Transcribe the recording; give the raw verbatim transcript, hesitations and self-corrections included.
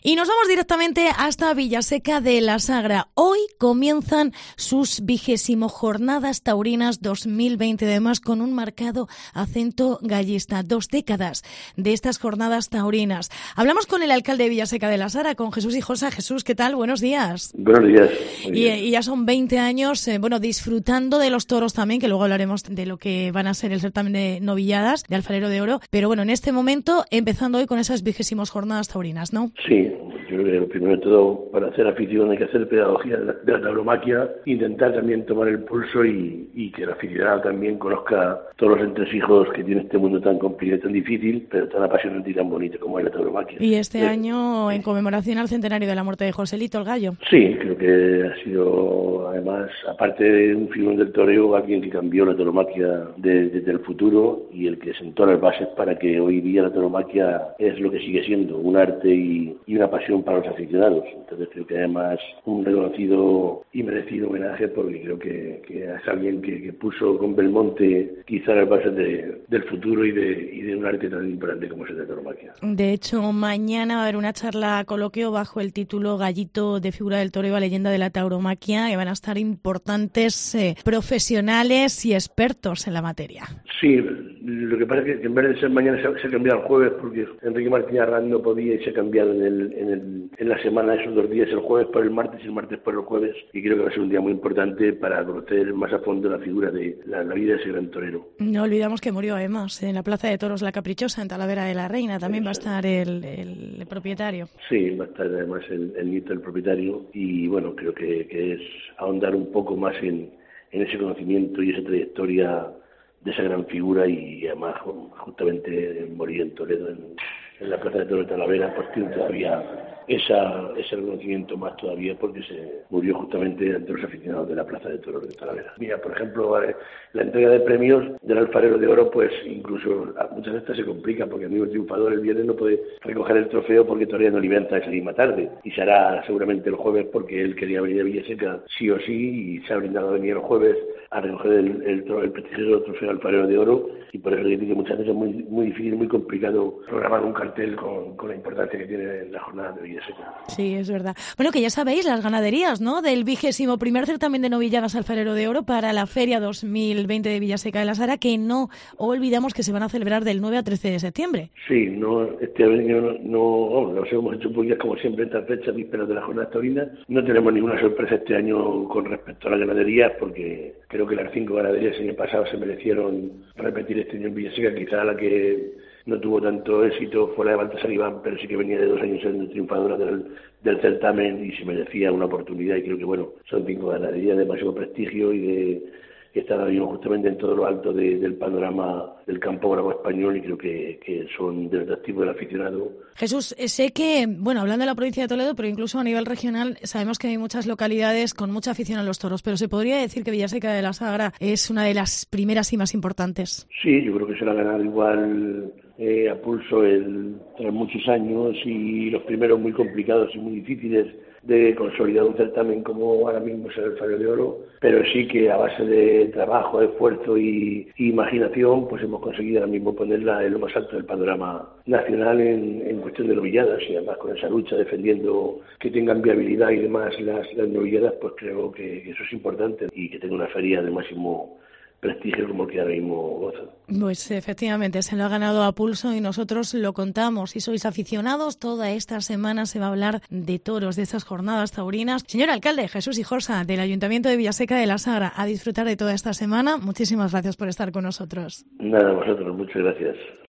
Y nos vamos directamente hasta Villaseca de la Sagra. Hoy comienzan sus vigésimo jornadas taurinas dos mil veinte, además con un marcado acento gallista. Dos décadas de estas jornadas taurinas. Hablamos con el alcalde de Villaseca de la Sagra, con Jesús Ijosa. Jesús, ¿qué tal? Buenos días. Buenos días. Y, y ya son veinte años, eh, bueno, disfrutando de los toros también, que luego hablaremos de lo que van a ser el certamen de novilladas, de Alfarero de Oro. Pero bueno, en este momento, empezando hoy con esas vigésimos jornadas taurinas, ¿no? Sí. Yo creo que lo primero de todo, para hacer afición hay que hacer pedagogía de la, de la tauromaquia, intentar también tomar el pulso y, y que el aficionado también conozca todos los entresijos que tiene este mundo tan complicado y tan difícil, pero tan apasionante y tan bonito como es la tauromaquia. Y este eh, año, en conmemoración al centenario de la muerte de Joselito el Gallo. Sí, creo que ha sido, además, aparte de un figurón del toreo, alguien que cambió la tauromaquia de, desde el futuro y el que sentó las bases para que hoy día la tauromaquia es lo que sigue siendo, un arte y, y una pasión para los aficionados. Entonces creo que además un reconocido y merecido homenaje, porque creo que, que es alguien que, que puso con Belmonte quizá las bases de, del futuro y de, y de un arte tan importante como es el de tauromaquia. De hecho, mañana va a haber una charla coloquio bajo el título Gallito de figura del toreo a leyenda de la tauromaquia, que van a estar importantes eh, profesionales y expertos en la materia. Sí, lo que pasa es que en vez de ser mañana se, se ha cambiado el jueves, porque Enrique Martínez Arranz no podía y se ha cambiado en el, en el en la semana, esos dos días, el jueves por el martes y el martes por el jueves, y creo que va a ser un día muy importante para conocer más a fondo la figura de la, la vida de ese gran torero. No olvidamos que murió además en la Plaza de Toros La Caprichosa, en Talavera de la Reina, también va a estar el, el, el propietario. Sí, va a estar además el, el nieto del propietario, y bueno, creo que, que es ahondar un poco más en, en ese conocimiento y esa trayectoria de esa gran figura, y además justamente morir en Toledo, en, en la Plaza de Toros de Talavera, pues tiene todavía esa, ese reconocimiento más todavía, porque se murió justamente ante los aficionados de la Plaza de Toros de Talavera. Mira, por ejemplo, la entrega de premios del Alfarero de Oro, pues incluso muchas veces se complica, porque el mismo triunfador el viernes no puede recoger el trofeo porque todavía no libera esa misma tarde, y se hará seguramente el jueves porque él quería venir a Villaseca sí o sí, y se ha brindado a venir el jueves a recoger el, el, el prestigioso trofeo Alfarero de Oro, y por eso le digo que muchas veces es muy, muy difícil, muy complicado programar un cartel con, con la importancia que tiene la jornada de Villaseca. Sí, es verdad. Bueno, que ya sabéis, las ganaderías, ¿no?, del vigésimo primer certamen de novilladas Alfarero de Oro para la Feria dos mil veinte de Villaseca de la Sagra, que no olvidamos que se van a celebrar del nueve al trece de septiembre. Sí, no, este año no, no, bueno, nos hemos hecho públicas como siempre estas fechas vísperas de la jornada taurina. No tenemos ninguna sorpresa este año con respecto a las ganaderías, porque creo que las cinco ganaderías el año pasado se merecieron repetir este año en Villaseca. Quizá la que no tuvo tanto éxito fue la de Baltasar Iván, pero sí que venía de dos años siendo triunfadora del, del certamen y se merecía una oportunidad, y creo que bueno, son cinco ganaderías de máximo prestigio y de que están ahora mismo justamente en todo lo alto de, del panorama del campógrafo español, y creo que, que son del atractivo del aficionado. Jesús, sé que, bueno, hablando de la provincia de Toledo, pero incluso a nivel regional, sabemos que hay muchas localidades con mucha afición a los toros, pero ¿se podría decir que Villaseca de la Sagra es una de las primeras y más importantes? Sí, yo creo que se la ha ganado igual eh, a pulso el, tras muchos años, y los primeros muy complicados y muy difíciles de consolidar un certamen como ahora mismo es el Alfarero de Oro, pero sí que a base de trabajo, esfuerzo y, y imaginación, pues hemos conseguido ahora mismo ponerla en lo más alto del panorama nacional en, en cuestión de novilladas, y además con esa lucha defendiendo que tengan viabilidad y demás las, las novilladas, pues creo que, que eso es importante, y que tenga una feria de máximo prestigio como que ahora mismo goza. Pues efectivamente, se lo ha ganado a pulso y nosotros lo contamos. Si sois aficionados, toda esta semana se va a hablar de toros, de estas jornadas taurinas. Señor alcalde, Jesús Ijosa, del Ayuntamiento de Villaseca de la Sagra, a disfrutar de toda esta semana. Muchísimas gracias por estar con nosotros. Nada, vosotros, muchas gracias.